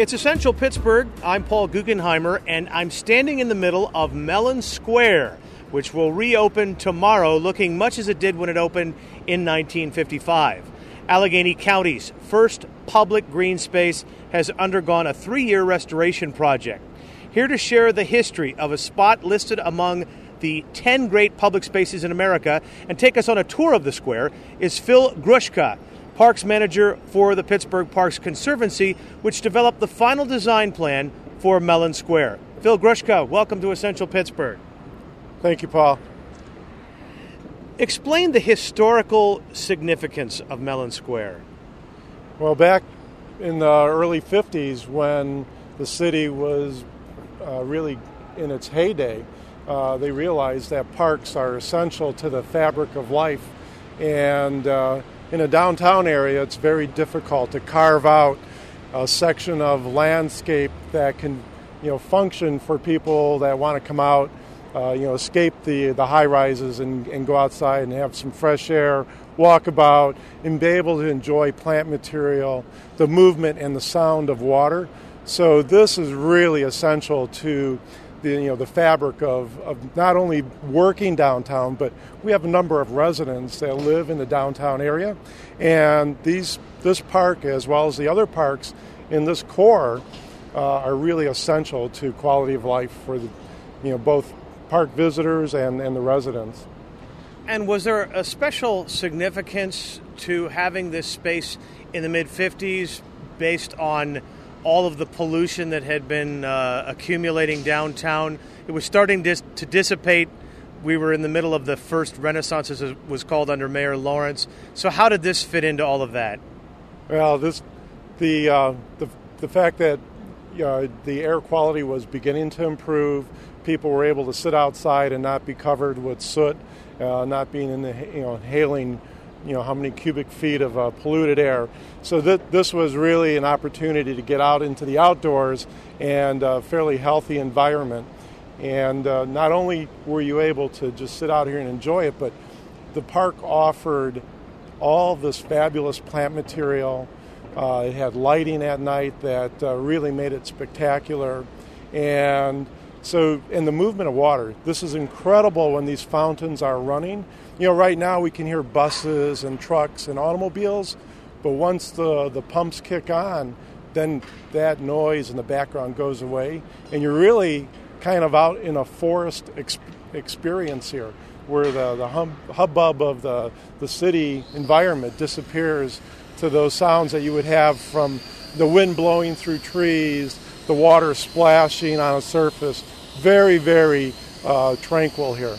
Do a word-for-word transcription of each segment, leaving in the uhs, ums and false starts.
It's Essential Pittsburgh. I'm Paul Guggenheimer, and I'm standing in the middle of Mellon Square, which will reopen tomorrow, looking much as it did when it opened in nineteen fifty-five. Allegheny County's first public green space has undergone a three-year restoration project. Here to share the history of a spot listed among the ten great public spaces in America and take us on a tour of the square is Phil Gruszka, Parks Manager for the Pittsburgh Parks Conservancy, which developed the final design plan for Mellon Square. Phil Gruszka, welcome to Essential Pittsburgh. Thank you, Paul. Explain the historical significance of Mellon Square. Well, back in the early fifties, when the city was uh, really in its heyday, uh, they realized that parks are essential to the fabric of life. And uh, in a downtown area, it's very difficult to carve out a section of landscape that can, you know, function for people that want to come out, uh, you know, escape the, the high rises and, and go outside and have some fresh air, walk about, and be able to enjoy plant material, the movement and the sound of water. So this is really essential to the, you know, the fabric of, of not only working downtown, but we have a number of residents that live in the downtown area. And these this park, as well as the other parks in this core, uh, are really essential to quality of life for the, you know, both park visitors and, and the residents. And was there a special significance to having this space in the mid-fifties based on all of the pollution that had been uh, accumulating downtown? It was starting dis- to dissipate. We were in the middle of the first Renaissance, as it was called, under Mayor Lawrence. So how did this fit into all of that? Well, this the uh, the, the fact that uh, the air quality was beginning to improve. People were able to sit outside and not be covered with soot, uh, not being in the, you know, inhaling, you know, how many cubic feet of uh, polluted air. So th- this was really an opportunity to get out into the outdoors and a fairly healthy environment. And uh, not only were you able to just sit out here and enjoy it, but the park offered all this fabulous plant material. Uh, it had lighting at night that uh, really made it spectacular. And so, in the movement of water, this is incredible when these fountains are running. You know, right now we can hear buses and trucks and automobiles, but once the, the pumps kick on, then that noise in the background goes away, and you're really kind of out in a forest ex- experience here, where the, the hum, hubbub of the, the city environment disappears to those sounds that you would have from the wind blowing through trees, the water splashing on a surface. Very, very uh, tranquil here.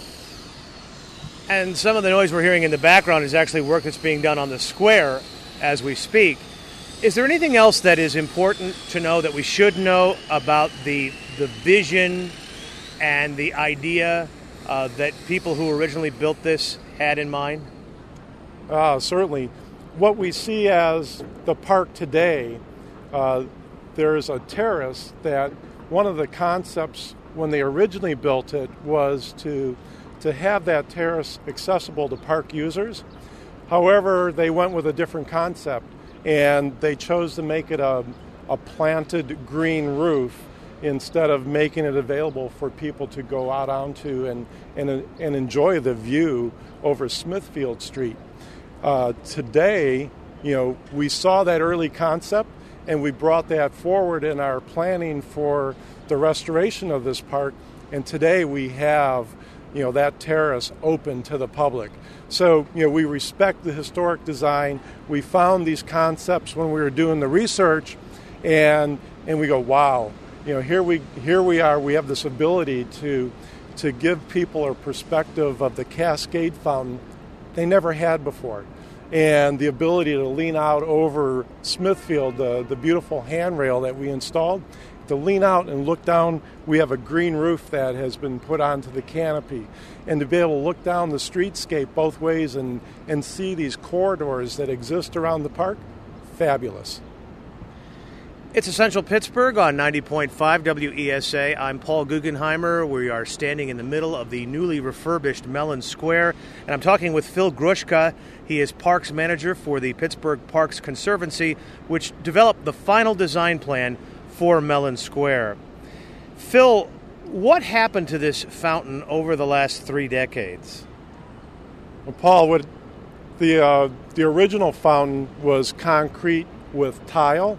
And some of the noise we're hearing in the background is actually work that's being done on the square as we speak. Is there anything else that is important to know, that we should know about the the vision and the idea uh, that people who originally built this had in mind? Uh, certainly. What we see as the park today, uh, there's a terrace that one of the concepts when they originally built it was to to have that terrace accessible to park users. However, they went with a different concept, and they chose to make it a, a planted green roof instead of making it available for people to go out onto and, and, and enjoy the view over Smithfield Street. Uh, today, you know, we saw that early concept, and we brought that forward in our planning for the restoration of this park. And today we have, you know, that terrace open to the public. So, you know, we respect the historic design. We found these concepts when we were doing the research, and and we go, wow, you know, here we here we are. We have this ability to to give people a perspective of the Cascade Fountain they never had before. And the ability to lean out over Smithfield, the, the beautiful handrail that we installed, to lean out and look down. We have a green roof that has been put onto the canopy. And to be able to look down the streetscape both ways and, and see these corridors that exist around the park, fabulous. It's Essential Pittsburgh on ninety point five W E S A. I'm Paul Guggenheimer. We are standing in the middle of the newly refurbished Mellon Square, and I'm talking with Phil Grushka. He is Parks Manager for the Pittsburgh Parks Conservancy, which developed the final design plan for Mellon Square. Phil, what happened to this fountain over the last three decades? Well, Paul, what the uh, the original fountain was concrete with tile.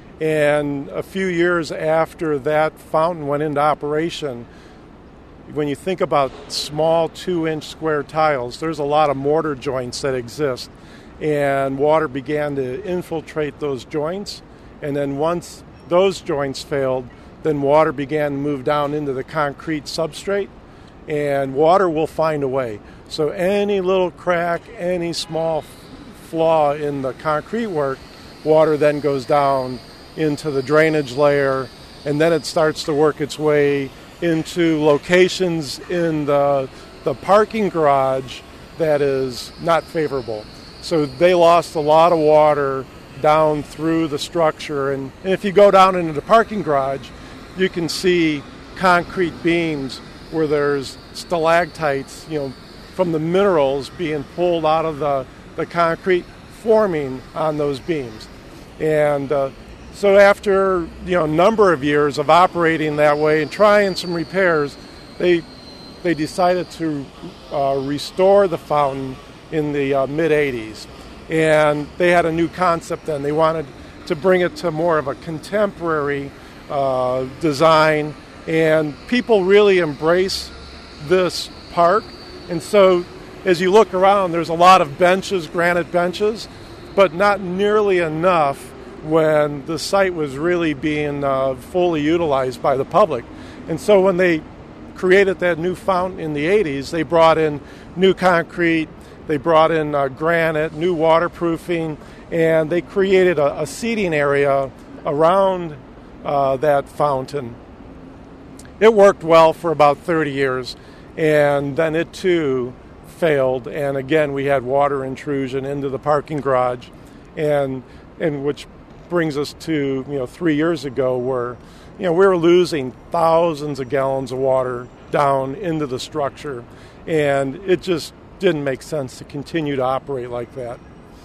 And a few years after that fountain went into operation, when you think about small two-inch square tiles, there's a lot of mortar joints that exist. And water began to infiltrate those joints. And then once those joints failed, then water began to move down into the concrete substrate. And water will find a way. So any little crack, any small flaw in the concrete work, water then goes down into the drainage layer, and then it starts to work its way into locations in the the parking garage that is not favorable. So they lost a lot of water down through the structure, and, and if you go down into the parking garage, you can see concrete beams where there's stalactites, you know, from the minerals being pulled out of the, the concrete, forming on those beams. And uh, So after you know a number of years of operating that way and trying some repairs, they they decided to uh, restore the fountain in the uh, mid eighties, and they had a new concept then. They wanted to bring it to more of a contemporary uh, design, and people really embrace this park. And so as you look around, there's a lot of benches, granite benches, but not nearly enough when the site was really being uh, fully utilized by the public. And so when they created that new fountain in the eighties, they brought in new concrete, they brought in uh, granite, new waterproofing, and they created a, a seating area around uh, that fountain. It worked well for about thirty years, and then it too failed, and again we had water intrusion into the parking garage, and and which brings us to you know three years ago where you know we were losing thousands of gallons of water down into the structure, and it just didn't make sense to continue to operate like that.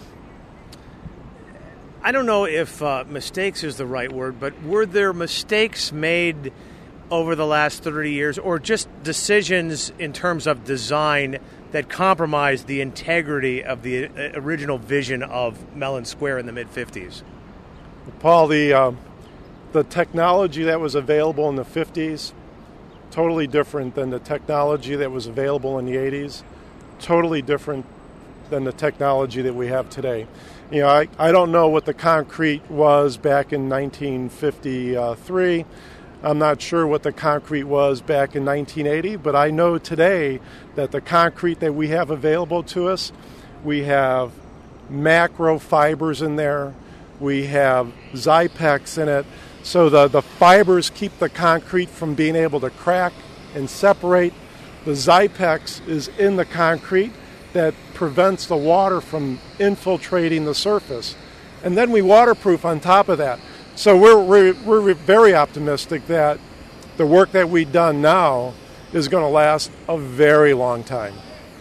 I don't know if uh, mistakes is the right word, but were there mistakes made over the last thirty years, or just decisions in terms of design that compromised the integrity of the original vision of Mellon Square in the mid fifties? Paul, the uh, the technology that was available in the fifties, totally different than the technology that was available in the eighties, totally different than the technology that we have today. You know, I, I don't know what the concrete was back in nineteen fifty-three. I'm not sure what the concrete was back in nineteen eighty, but I know today that the concrete that we have available to us, we have macro fibers in there. We have Zypex in it, so the, the fibers keep the concrete from being able to crack and separate. The Zypex is in the concrete that prevents the water from infiltrating the surface. And then we waterproof on top of that. So we're, we're, we're very optimistic that the work that we've done now is going to last a very long time.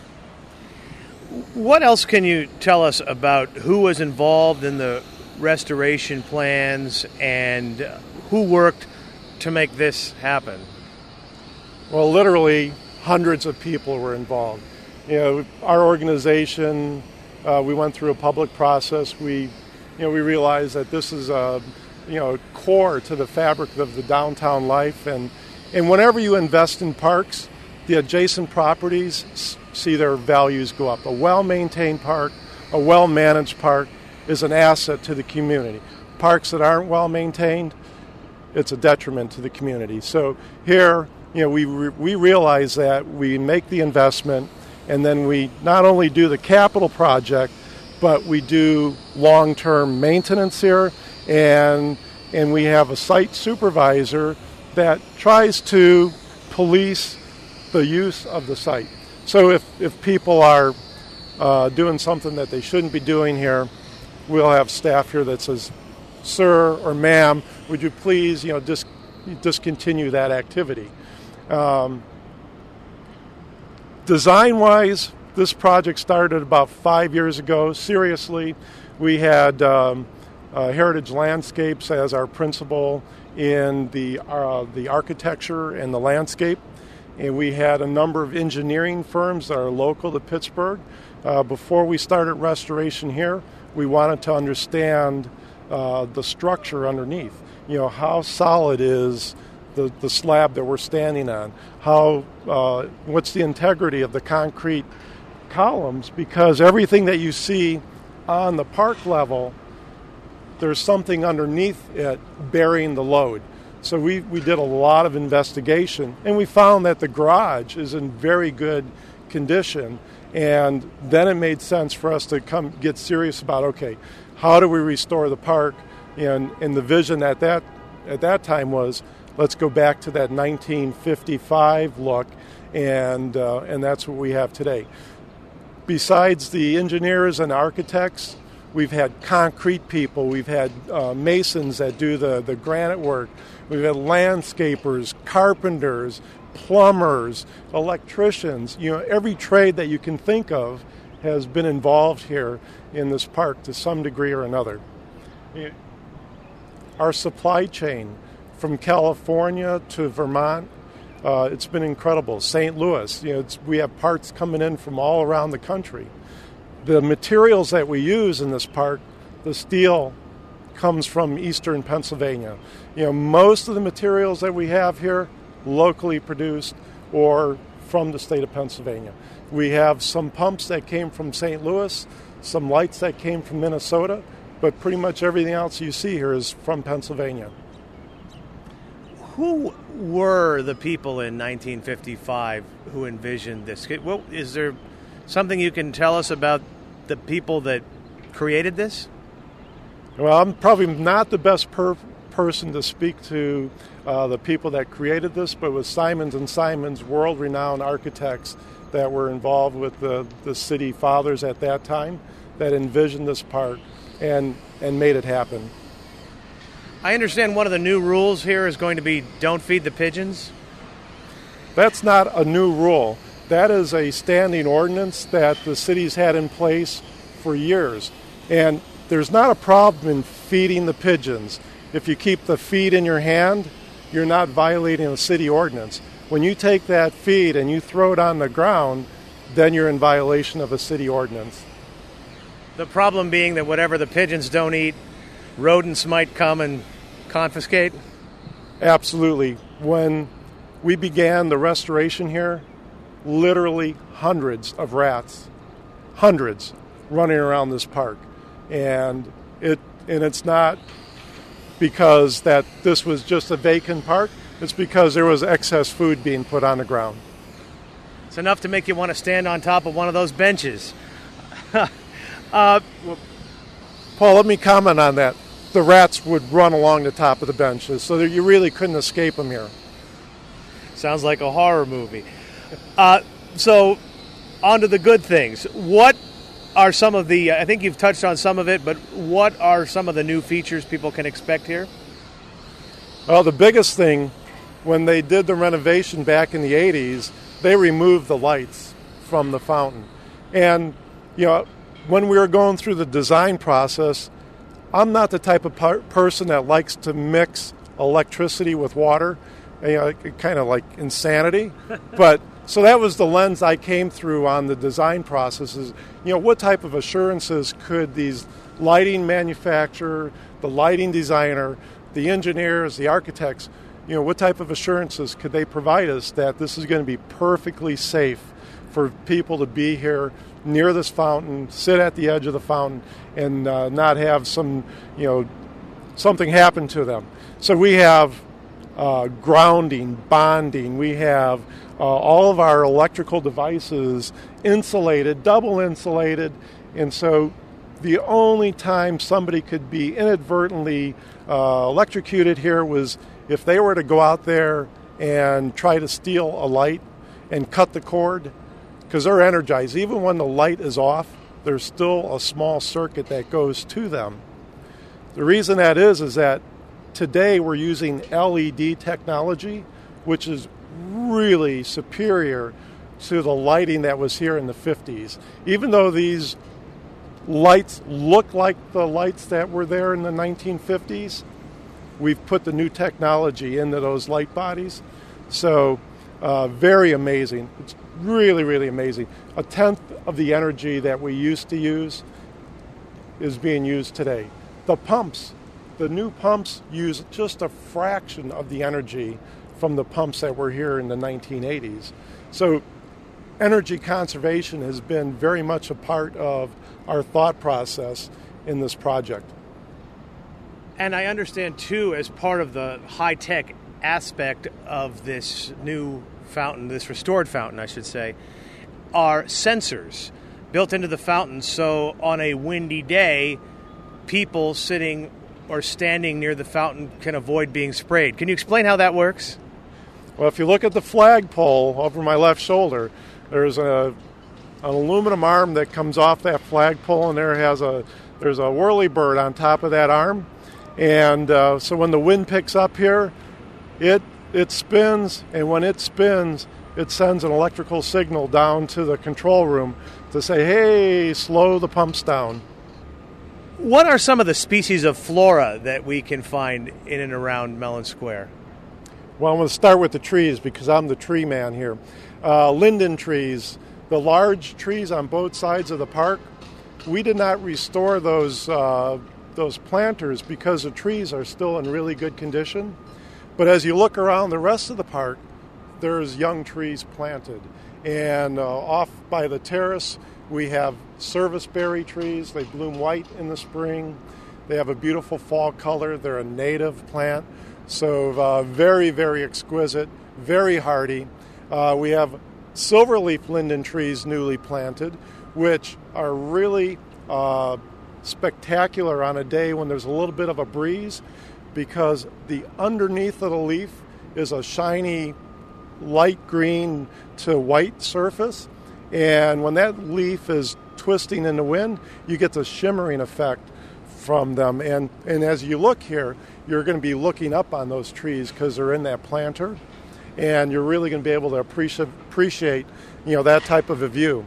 What else can you tell us about who was involved in the restoration plans and who worked to make this happen? Well, literally hundreds of people were involved. You know, our organization, uh, we went through a public process. We, you know, we realized that this is a, you know, core to the fabric of the downtown life, and and whenever you invest in parks, the adjacent properties see their values go up. A well-maintained park, a well-managed park is an asset to the community. Parks that aren't well maintained, it's a detriment to the community. So here, you know, we re- we realize that we make the investment, and then we not only do the capital project, but we do long-term maintenance here, and and we have a site supervisor that tries to police the use of the site. So if, if people are uh, doing something that they shouldn't be doing here, we'll have staff here that says, sir or ma'am, would you please, you know, dis- discontinue that activity? Um, design-wise, this project started about five years ago. Seriously, we had um, uh, Heritage Landscapes as our principal in the uh, the architecture and the landscape, and we had a number of engineering firms that are local to Pittsburgh. Uh, before we started restoration here, we wanted to understand uh, the structure underneath. You know, how solid is the, the slab that we're standing on? How uh, what's the integrity of the concrete columns? Because everything that you see on the park level, there's something underneath it bearing the load. So we, we did a lot of investigation, and we found that the garage is in very good condition. And then it made sense for us to come get serious about, okay, how do we restore the park? And, and the vision at that at that time was, let's go back to that nineteen fifty-five look, and uh, and that's what we have today. Besides the engineers and architects, we've had concrete people, we've had uh, masons that do the, the granite work, we've had landscapers, carpenters, plumbers, electricians. You know, every trade that you can think of has been involved here in this park to some degree or another. Our supply chain from California to Vermont, uh, it's been incredible. Saint Louis, you know, it's, we have parts coming in from all around the country. The materials that we use in this park, the steel comes from eastern Pennsylvania. You know, most of the materials that we have here, locally produced or from the state of Pennsylvania. We have some pumps that came from Saint Louis, some lights that came from Minnesota, but pretty much everything else you see here is from Pennsylvania. Who were the people in nineteen fifty-five who envisioned this? Well, is there something you can tell us about the people that created this? Well, I'm probably not the best per- person to speak to uh, the people that created this, but with Simons and Simons, world-renowned architects that were involved with the, the city fathers at that time that envisioned this park and, and made it happen. I understand one of the new rules here is going to be don't feed the pigeons. That's not a new rule. That is a standing ordinance that the city's had in place for years. And there's not a problem in feeding the pigeons. If you keep the feed in your hand, you're not violating a city ordinance. When you take that feed and you throw it on the ground, then you're in violation of a city ordinance. The problem being that whatever the pigeons don't eat, rodents might come and confiscate? Absolutely. When we began the restoration here, literally hundreds of rats, hundreds, running around this park. And it and it's not because that this was just a vacant park. It's because there was excess food being put on the ground. It's enough to make you want to stand on top of one of those benches. uh, well, Paul, let me comment on that. The rats would run along the top of the benches, so that you really couldn't escape them here. Sounds like a horror movie. Uh, so, on to the good things. What are some of the, I think you've touched on some of it, but what are some of the new features people can expect here? Well, the biggest thing, when they did the renovation back in the eighties, they removed the lights from the fountain. And, you know, when we were going through the design process, I'm not the type of par- person that likes to mix electricity with water, you know, kind of like insanity. But so that was the lens I came through on the design processes. You know, what type of assurances could these lighting manufacturer, the lighting designer, the engineers, the architects, you know, what type of assurances could they provide us that this is going to be perfectly safe for people to be here near this fountain, sit at the edge of the fountain, and uh, not have some, you know, something happen to them. So we have uh, grounding, bonding. We have uh, all of our electrical devices insulated, double insulated, and so the only time somebody could be inadvertently uh, electrocuted here was if they were to go out there and try to steal a light and cut the cord, because they're energized. Even when the light is off, there's still a small circuit that goes to them. The reason that is is that today we're using L E D technology, which is really superior to the lighting that was here in the fifties. Even though these lights look like the lights that were there in the nineteen fifties, we've put the new technology into those light bodies. So uh, very amazing. It's really, really amazing. A tenth of the energy that we used to use is being used today. The pumps, the new pumps use just a fraction of the energy from the pumps that were here in the nineteen eighties. So energy conservation has been very much a part of our thought process in this project. And I understand, too, as part of the high-tech aspect of this new fountain, this restored fountain, I should say, are sensors built into the fountain, so on a windy day, people sitting or standing near the fountain can avoid being sprayed. Can you explain how that works? Well, if you look at the flagpole over my left shoulder, there's a, an aluminum arm that comes off that flagpole, and there has a there's a whirlybird on top of that arm. And uh, so when the wind picks up here, it it spins, and when it spins, it sends an electrical signal down to the control room to say, hey, slow the pumps down. What are some of the species of flora that we can find in and around Mellon Square? Well, I'm going to start with the trees because I'm the tree man here. Uh, linden trees, the large trees on both sides of the park, we did not restore those uh, those planters because the trees are still in really good condition. But as you look around the rest of the park, there's young trees planted. And uh, off by the terrace, we have serviceberry trees. They bloom white in the spring. They have a beautiful fall color. They're a native plant. So uh, very, very exquisite, very hardy. Uh, we have silverleaf linden trees newly planted, which are really uh, spectacular on a day when there's a little bit of a breeze, because the underneath of the leaf is a shiny light green to white surface, and when that leaf is twisting in the wind, you get the shimmering effect from them. And, and as you look here, you're going to be looking up on those trees because they're in that planter, and you're really going to be able to appreciate, appreciate you know, that type of a view.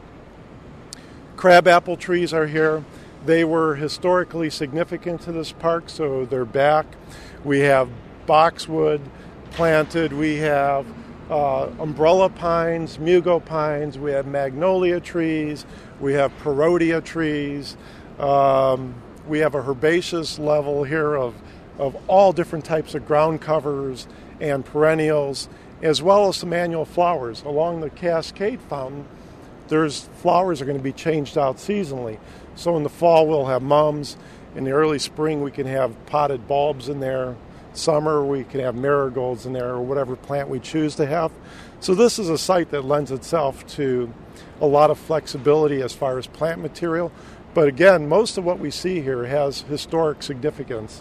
Crabapple trees are here. They were historically significant to this park, so they're back. We have boxwood planted. We have uh, umbrella pines, mugo pines. We have magnolia trees. We have perodia trees. Um, we have a herbaceous level here of, of all different types of ground covers and perennials, as well as some annual flowers. Along the Cascade Fountain, there's flowers are going to be changed out seasonally. So in the fall, we'll have mums. In the early spring, we can have potted bulbs in there. Summer, we can have marigolds in there, or whatever plant we choose to have. So this is a site that lends itself to a lot of flexibility as far as plant material. But again, most of what we see here has historic significance.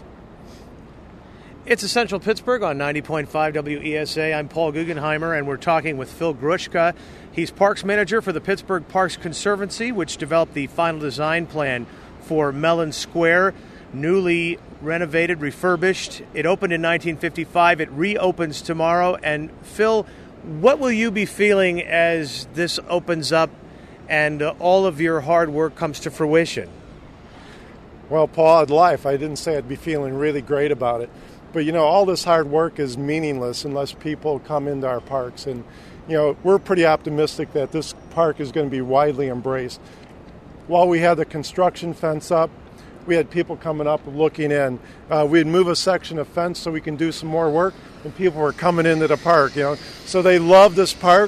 It's Essential Pittsburgh on ninety point five W E S A. I'm Paul Guggenheimer, and we're talking with Phil Grushka. He's Parks Manager for the Pittsburgh Parks Conservancy, which developed the final design plan for Mellon Square, newly renovated, refurbished. It opened in nineteen fifty-five. It reopens tomorrow. And Phil, what will you be feeling as this opens up and uh, all of your hard work comes to fruition? Well, Paul, I'd lie if I didn't say I'd be feeling really great about it. But, you know, all this hard work is meaningless unless people come into our parks. And, you know, we're pretty optimistic that this park is going to be widely embraced. While we had the construction fence up, we had people coming up and looking in. Uh, we'd move a section of fence so we can do some more work, and people were coming into the park, you know. So they love this park.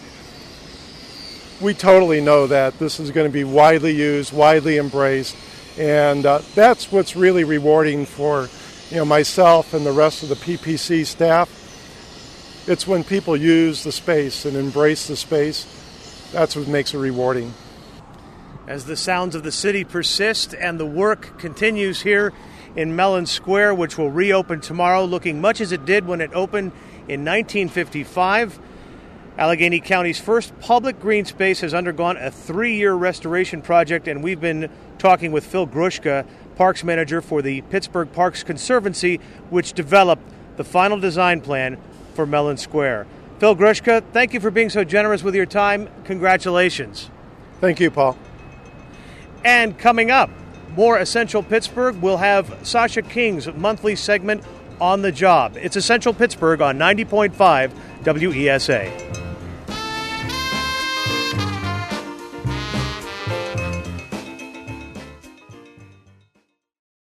We totally know that this is going to be widely used, widely embraced, and uh, that's what's really rewarding for, you know, myself and the rest of the P P C staff. It's when people use the space and embrace the space, that's what makes it rewarding. As the sounds of the city persist and the work continues here in Mellon Square, which will reopen tomorrow, looking much as it did when it opened in nineteen fifty-five. Allegheny County's first public green space has undergone a three-year restoration project, and we've been talking with Phil Grushka, parks manager for the Pittsburgh Parks Conservancy, which developed the final design plan for Mellon Square. Phil Grushka, thank you for being so generous with your time. Congratulations. Thank you, Paul. And coming up, more Essential Pittsburgh. We'll have Sasha King's monthly segment On the Job. It's Essential Pittsburgh on ninety point five W E S A.